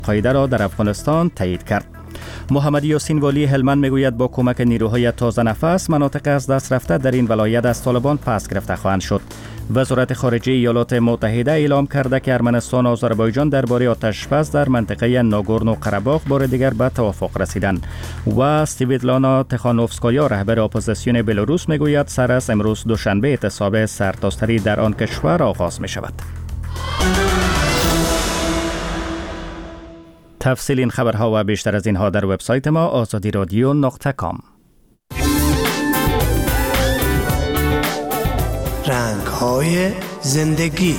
قاعده را در افغانستان تایید کرد. محمد یاسین والی هلمند میگوید با کمک نیروهای تازه نفس مناطق از دست رفته در این ولایت از طالبان پس گرفته خواهند شد. وزارت خارجه ایالات متحده اعلام کرده که ارمنستان و آذربایجان درباره آتش‌بس در منطقه ناگورنو قره‌باغ بار دیگر به توافق رسیدند. و سویتلانا تخانوفسکایا رهبر اپوزیسیون بلاروس میگوید سر از امروز دوشنبه اعتصاب سرتاسری در آن کشور آغاز می شود. تفصیل این خبرها و بیشتر از اینها در وبسایت ما azadiradyo.com. رنگ‌های زندگی.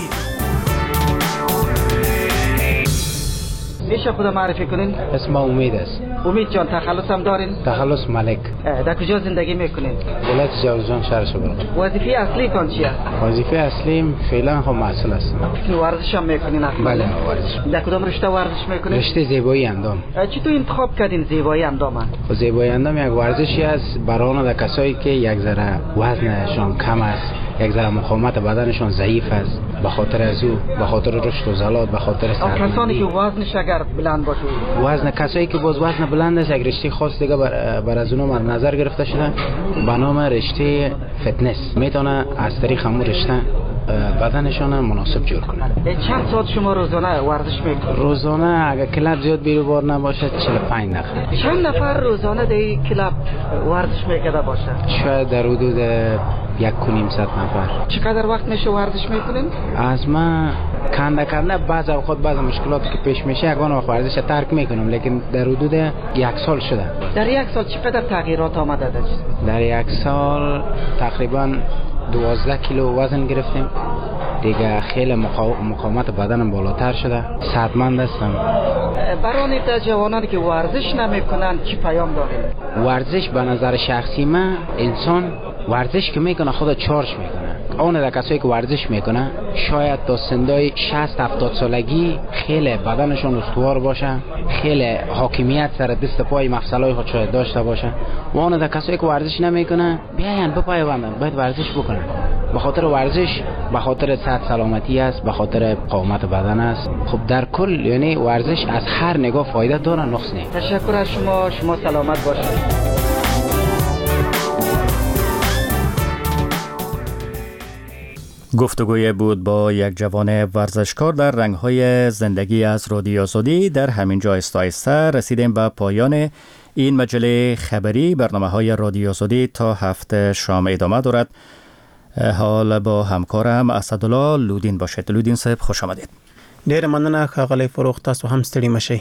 میشه خدا معرفی کنین؟ اسم امید است. امید جان تخلص هم دارین؟ تخلص ملک. در کجا زندگی میکنین؟ ولایت جوزجان شهر شبرغان. وظیفه اصلی کن چیه؟ وظیفه اصلیم فعلا خب معسل است. ورزش هم میکنین اصلا؟ بله ورزش. در کدام رشته ورزش میکنین؟ رشته زیبایی اندام. چطور انتخاب کردین زیبایی اندام؟ زیبایی اندام یک ورزشی است برای کسایی که یک ذره وزنشان کم است، یک ذره مقاومت بدنشان ضعیف است، به خاطر از او، به خاطر رشد و زلات، به خاطر سرمایه‌گذاری. کسانی که وزنش اگر بلند باشه، وزن کسایی که باز وزن بلند است، یک رشته خاص دیگه بر از اونها مد نظر گرفته شده به نام رشته فتنس. میتونه از طریق همون رشته بدنشان مناسب جور کنه. چند ساعت شما روزانه ورزش میکنید؟ روزانه اگر کلاب زیاد بیروبار نباشه 45 دقیقه. چند نفر روزانه در این کلاب ورزش میکرده باشه؟ شاید در حدود 1.5 نفر. چقدر وقت میشه ورزش میکنین؟ از ما کنده بعض اوقات بعض مشکلاتی که پیش میشه یگان وقت ورزش ترک میکنم، لیکن در حدود 1 سال شده. در 1 سال چقدر تغییرات آمده در جسم؟ در 1 سال تقریبا 12 کیلو وزن گرفتیم دیگه. خیلی مقاومت بدنم بالاتر شده. صحتمند هستم. برای جوانانی که ورزش نمیکنن چی پیام دارین؟ ورزش به نظر شخصی من انسان ورزش که میکنه خود چارج میکنه. اون در کسایی که ورزش میکنه شاید تا سندای 60-70 سالگی خیلی بدنشون استوار باشه، خیلی حاکمیت سر دست پای مفصلای خود شاید داشته باشه. و اون در کسایی که ورزش نمیکنه بیاین بپیوندن، باید ورزش بکنن. به خاطر ورزش، به خاطر صحت سلامتی است، به خاطر قامت بدن است. خب در کل یعنی ورزش از هر نگاه فایده داره، نقص نیست. تشکر از شما سلامت باشید. گفتگوی بود با یک جوان ورزشکار در رنگ‌های زندگی از رادیو آزادی. در همین جا آهسته رسیدیم به پایان این مجله خبری. برنامه‌های رادیو آزادی تا هفته شام ادامه دارد. حال با همکارم اسدالله لودین باشید. لودین صاحب خوش آمدید. ډیر مننه ښاغلی فروغ، تاسو هم ستړي مشئ.